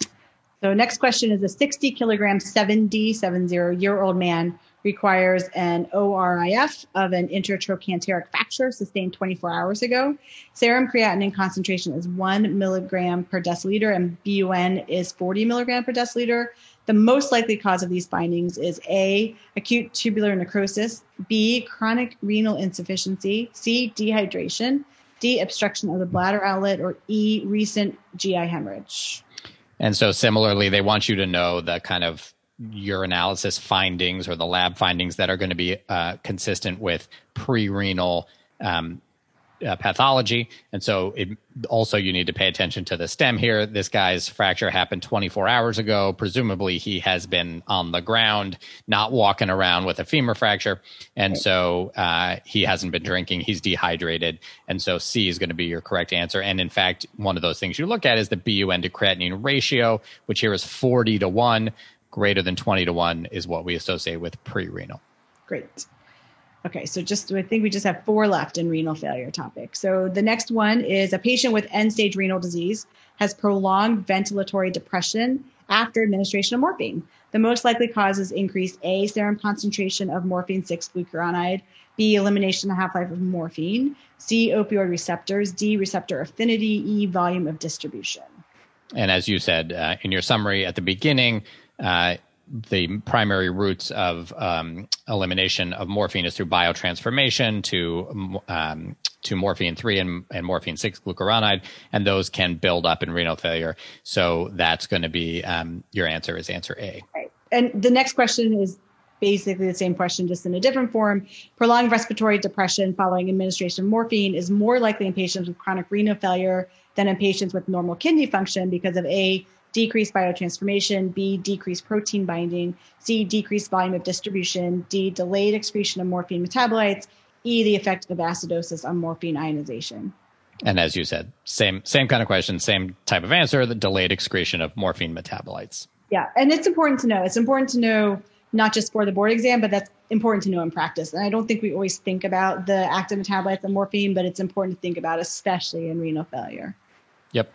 So next question is a sixty kilogram, seventy, seventy year old man requires an O R I F of an intertrochanteric fracture sustained twenty-four hours ago. Serum creatinine concentration is one milligram per deciliter and B U N is forty milligram per deciliter. The most likely cause of these findings is A, acute tubular necrosis, B, chronic renal insufficiency, C, dehydration, D, obstruction of the bladder outlet, or E, recent G I hemorrhage. And so similarly, they want you to know the kind of urinalysis findings or the lab findings that are going to be uh, consistent with pre-renal um, uh, pathology. And so it, also you need to pay attention to the stem here. This guy's fracture happened twenty-four hours ago. Presumably he has been on the ground, not walking around with a femur fracture. And so uh, he hasn't been drinking. He's dehydrated. And so C is going to be your correct answer. And in fact, one of those things you look at is the B U N to creatinine ratio, which here is forty to one. Greater than twenty to one is what we associate with pre-renal. Great. Okay, so just I think we just have four left in renal failure topic. So the next one is a patient with end-stage renal disease has prolonged ventilatory depression after administration of morphine. The most likely cause is increased A, serum concentration of morphine six glucuronide, B, elimination of half-life of morphine, C, opioid receptors, D, receptor affinity, E, volume of distribution. And as you said uh, in your summary at the beginning, uh, the primary routes of um, elimination of morphine is through biotransformation to um, to morphine three and, and morphine six glucuronide, and those can build up in renal failure. So that's going to be um, your answer is answer A. Right. And the next question is basically the same question, just in a different form. Prolonged respiratory depression following administration of morphine is more likely in patients with chronic renal failure than in patients with normal kidney function because of A, decreased biotransformation, B, decreased protein binding, C, decreased volume of distribution, D, delayed excretion of morphine metabolites, E, the effect of acidosis on morphine ionization. And as you said, same same kind of question, same type of answer, the delayed excretion of morphine metabolites. Yeah, and it's important to know. It's important to know not just for the board exam, but that's important to know in practice. And I don't think we always think about the active metabolites of morphine, but it's important to think about, especially in renal failure. Yep.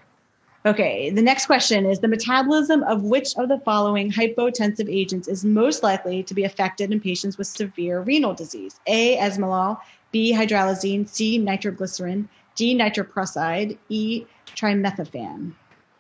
Okay, the next question is the metabolism of which of the following hypotensive agents is most likely to be affected in patients with severe renal disease? A, esmolol, B, hydralazine, C, nitroglycerin, D, nitroprusside, E, trimethophan.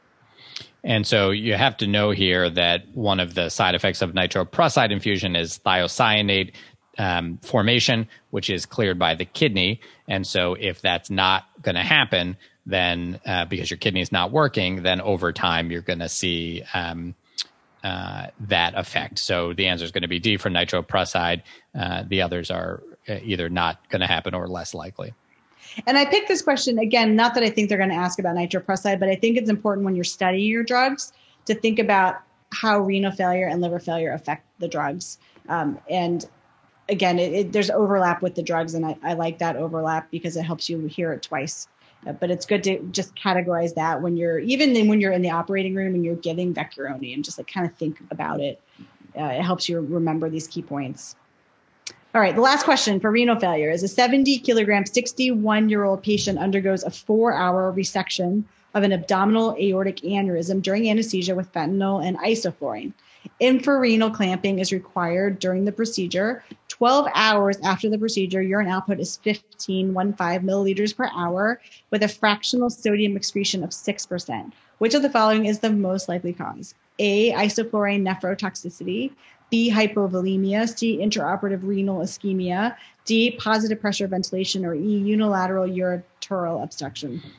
And so you have to know here that one of the side effects of nitroprusside infusion is thiocyanate um, formation, which is cleared by the kidney. And so if that's not going to happen, then uh, because your kidney is not working, then over time you're going to see um, uh, that effect. So the answer is going to be D for nitroprusside. Uh, the others are either not going to happen or less likely. And I picked this question, again, not that I think they're going to ask about nitroprusside, but I think it's important when you're studying your drugs to think about how renal failure and liver failure affect the drugs. Um, and again, it, it, there's overlap with the drugs, and I, I like that overlap because it helps you hear it twice. Uh, but it's good to just categorize that when you're, even in, when you're in the operating room and you're giving Vecuroni, and just like kind of think about it. Uh, it helps you remember these key points. All right, the last question for renal failure is a seventy kilogram, sixty-one year old patient undergoes a four hour resection of an abdominal aortic aneurysm during anesthesia with fentanyl and isoflurane. Infrarenal clamping is required during the procedure. twelve hours after the procedure, urine output is fifteen milliliters per hour with a fractional sodium excretion of six percent. Which of the following is the most likely cause? A, isoflurane nephrotoxicity, B, hypovolemia, C, intraoperative renal ischemia, D, positive pressure ventilation, or E, unilateral ureteral obstruction.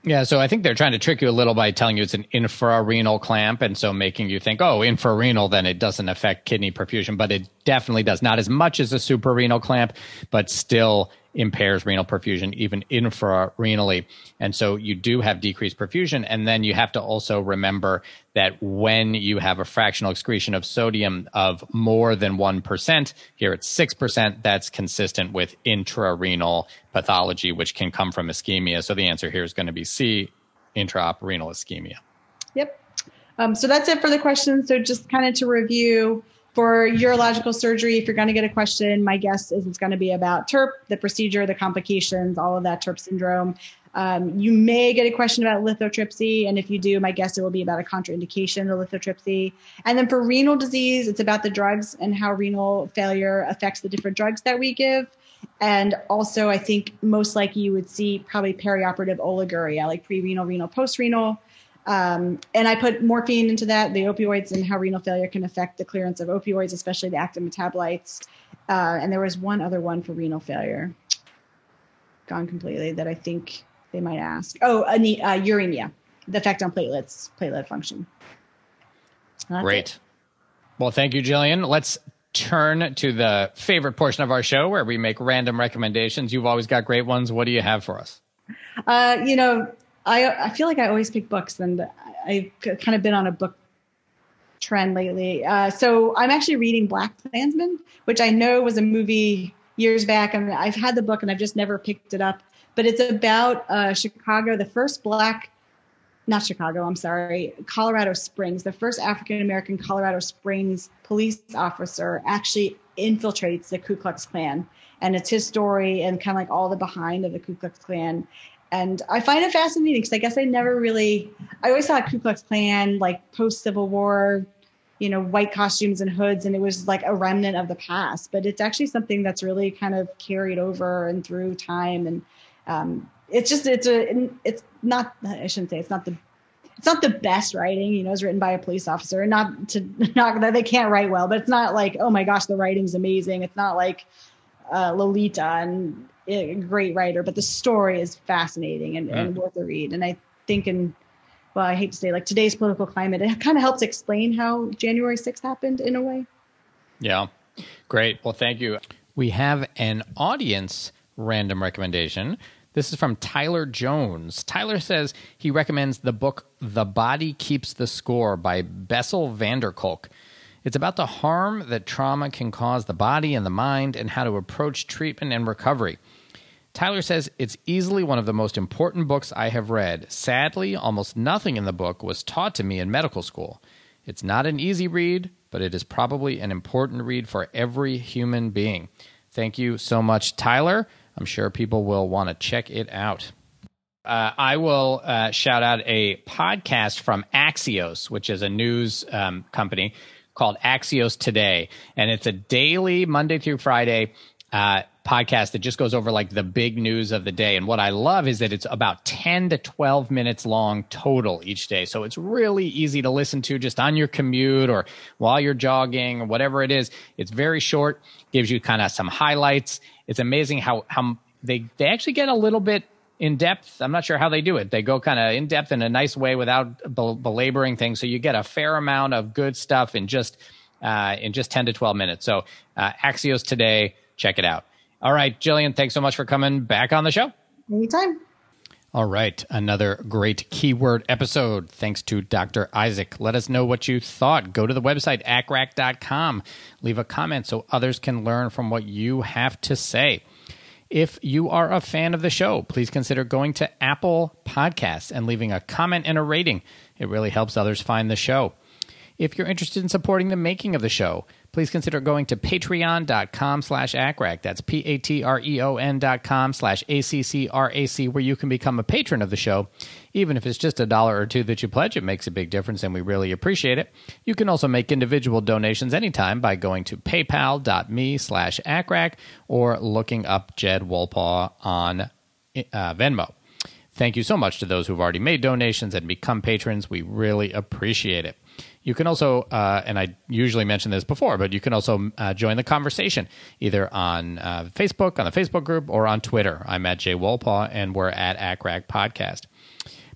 Yeah, so I think they're trying to trick you a little by telling you it's an infrarenal clamp, and so making you think, oh, infrarenal, then it doesn't affect kidney perfusion, but it definitely does. Not as much as a suprarenal clamp, but still impairs renal perfusion, even infrarenally. And so you do have decreased perfusion. And then you have to also remember that when you have a fractional excretion of sodium of more than one percent, here it's six percent, that's consistent with intrarenal pathology, which can come from ischemia. So the answer here is going to be C, intrarenal ischemia. Yep. Um, so that's it for the questions. So just kind of to review, for urological surgery, if you're going to get a question, my guess is it's going to be about T E R P, the procedure, the complications, all of that T E R P syndrome. Um, you may get a question about lithotripsy, and if you do, my guess it will be about a contraindication of lithotripsy. And then for renal disease, it's about the drugs and how renal failure affects the different drugs that we give. And also, I think most likely you would see probably perioperative oliguria, like pre-renal, renal, post-renal. Um, and I put morphine into that, the opioids, and how renal failure can affect the clearance of opioids, especially the active metabolites. Uh, and there was one other one for renal failure, gone completely, that I think they might ask. Oh, uh, uremia, the effect on platelets, platelet function. Great. It. Well, thank you, Jillian. Let's turn to the favorite portion of our show where we make random recommendations. You've always got great ones. What do you have for us? Uh, you know, I I feel like I always pick books, and I've kind of been on a book trend lately. Uh, so I'm actually reading Black Klansman, which I know was a movie years back, and I've had the book and I've just never picked it up. But it's about uh, Chicago, the first Black, not Chicago, I'm sorry, Colorado Springs, the first African-American Colorado Springs police officer actually infiltrates the Ku Klux Klan. And it's his story and kind of like all the behind of the Ku Klux Klan. And I find it fascinating because I guess I never really, I always thought Ku Klux Klan, like post-Civil War, you know, white costumes and hoods, and it was like a remnant of the past. But it's actually something that's really kind of carried over and through time. And um, it's just, it's a, it's not, I shouldn't say it's not the, it's not the best writing, you know, it's written by a police officer, and not to, not that they can't write well, but it's not like, oh my gosh, the writing's amazing. It's not like uh, Lolita and a great writer, but the story is fascinating and, mm. and worth a read. And I think in, well, I hate to say like today's political climate, it kind of helps explain how January sixth happened in a way. Yeah. Great. Well, thank you. We have an audience random recommendation. This is from Tyler Jones. Tyler says he recommends the book The Body Keeps the Score by Bessel van der Kolk. It's about the harm that trauma can cause the body and the mind and how to approach treatment and recovery. Tyler says it's easily one of the most important books I have read. Sadly, almost nothing in the book was taught to me in medical school. It's not an easy read, but it is probably an important read for every human being. Thank you so much, Tyler. I'm sure people will want to check it out. Uh, I will uh, shout out a podcast from Axios, which is a news um, company called Axios Today. And it's a daily, Monday through Friday, uh, podcast that just goes over like the big news of the day. And what I love is that it's about ten to twelve minutes long total each day. So it's really easy to listen to just on your commute or while you're jogging or whatever it is. It's very short, gives you kind of some highlights. It's amazing how, how they, they actually get a little bit in depth. I'm not sure how they do it. They go kind of in depth in a nice way without bel- belaboring things. So you get a fair amount of good stuff in just, uh, in just ten to twelve minutes. So uh, Axios Today, check it out. All right, Jillian, thanks so much for coming back on the show. Anytime. All right, another great keyword episode. Thanks to Doctor Isaac. Let us know what you thought. Go to the website, A C R A C dot com. Leave a comment so others can learn from what you have to say. If you are a fan of the show, please consider going to Apple Podcasts and leaving a comment and a rating. It really helps others find the show. If you're interested in supporting the making of the show, please consider going to patreon.com slash ACRAC. That's P-A-T-R-E-O-N dot com slash A-C-C-R-A-C, where you can become a patron of the show. Even if it's just a dollar or two that you pledge, it makes a big difference, and we really appreciate it. You can also make individual donations anytime by going to paypal.me slash ACRAC or looking up Jed Wolpaw on uh, Venmo. Thank you so much to those who've already made donations and become patrons. We really appreciate it. You can also, uh, and I usually mention this before, but you can also uh, join the conversation either on uh, Facebook, on the Facebook group, or on Twitter. I'm at Jay Wolpaw, and we're at A C R A C Podcast.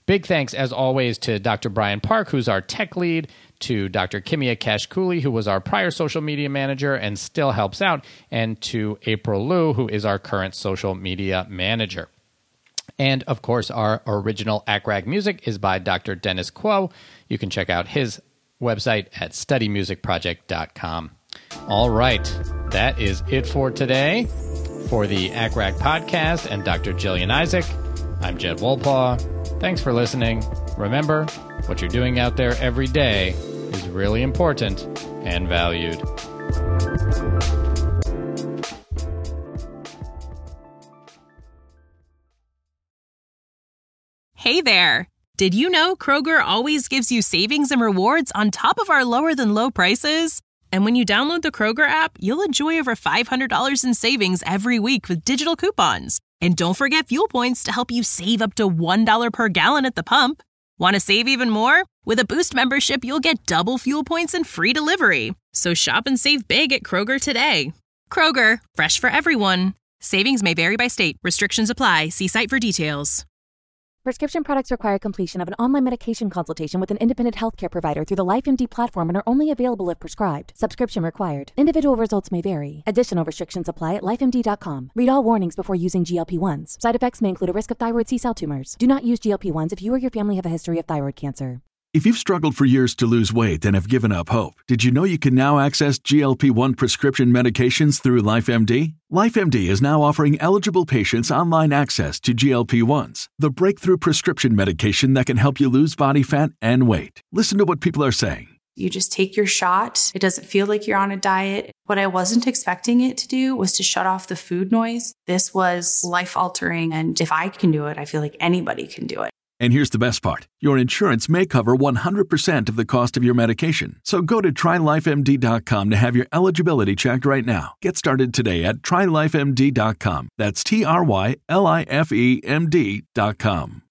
Big thanks, as always, to Doctor Brian Park, who's our tech lead, to Doctor Kimia Kashkuli, who was our prior social media manager and still helps out, and to April Liu, who is our current social media manager. And, of course, our original A C R A G music is by Doctor Dennis Quo. You can check out his website at study music project dot com. All right, that is it for today. For the A C R A G podcast and Doctor Jillian Isaac, I'm Jed Wolpaw. Thanks for listening. Remember, what you're doing out there every day is really important and valued. Hey there! Did you know Kroger always gives you savings and rewards on top of our lower than low prices? And when you download the Kroger app, you'll enjoy over five hundred dollars in savings every week with digital coupons. And don't forget fuel points to help you save up to one dollar per gallon at the pump. Want to save even more? With a Boost membership, you'll get double fuel points and free delivery. So shop and save big at Kroger today. Kroger, fresh for everyone. Savings may vary by state. Restrictions apply. See site for details. Prescription products require completion of an online medication consultation with an independent healthcare provider through the LifeMD platform and are only available if prescribed. Subscription required. Individual results may vary. Additional restrictions apply at life M D dot com. Read all warnings before using G L P ones. Side effects may include a risk of thyroid C-cell tumors. Do not use G L P ones if you or your family have a history of thyroid cancer. If you've struggled for years to lose weight and have given up hope, did you know you can now access G L P one prescription medications through LifeMD? LifeMD is now offering eligible patients online access to G L P ones, the breakthrough prescription medication that can help you lose body fat and weight. Listen to what people are saying. You just take your shot. It doesn't feel like you're on a diet. What I wasn't expecting it to do was to shut off the food noise. This was life-altering, and if I can do it, I feel like anybody can do it. And here's the best part. Your insurance may cover one hundred percent of the cost of your medication. So go to try life M D dot com to have your eligibility checked right now. Get started today at try life M D dot com. That's T R Y L I F E M D dot com.